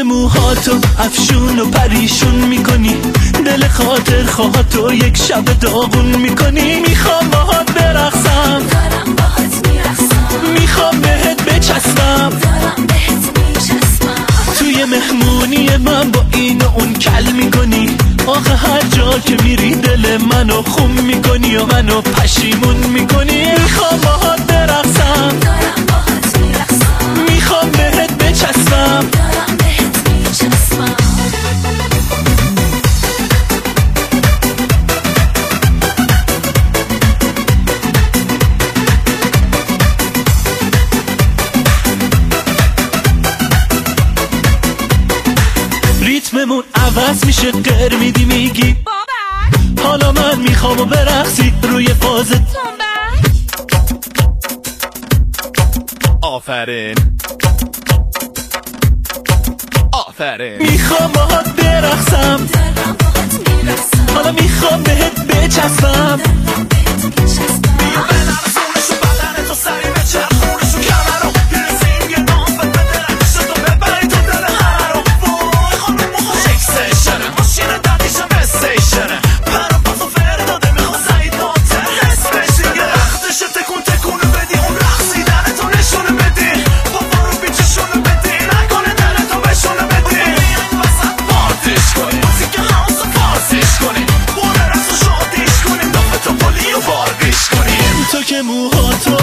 که موهاتو افشون و پریشون میکنی، دل خاطر خواهاتو یک شب داغون میکنی. میخوام باهات برقصم، دارم باهات میرقصم، میخوام بهت بچسبم، دارم بهت میچسبم. توی مهمونی من با این و اون کل میکنی. آخه هر جا که میری دل منو خون میکنی و منو پشیمون میکنی. میخوام باهات برقصم، دارم باهات میرقصم، میخوام بهت بچسبم، دارم بهت میچسبم. ریتممون عوض میشه، قر میدی میگی بابا حالا من میخوام و برقصی روی فازت. آفرین آفرین. میخوام باهات برقصم، دارم باهات میرقصم، حالا میخوام بهت بچسبم. دارم بهت میچسبم. تو که موهاتو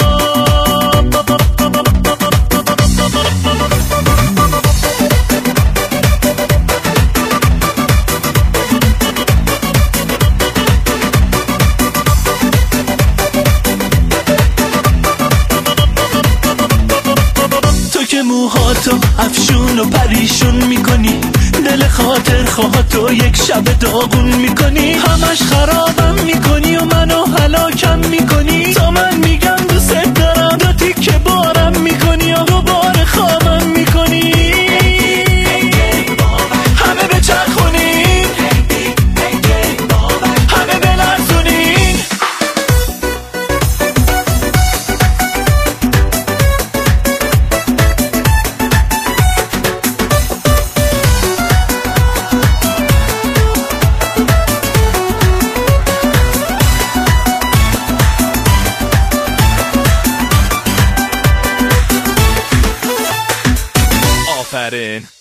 موهاتو افشون و پریشون میکنی، دل خاطر خواهاتو یک شب داغون میکنی. همش خرابم میکنی و منو هلاکم میکنی. تا من میگم دوست دارم، دو تیکه بارم میکنی و دوباره خوابم میکنی. همه بچرخونین، همه بلرزونین. آفرین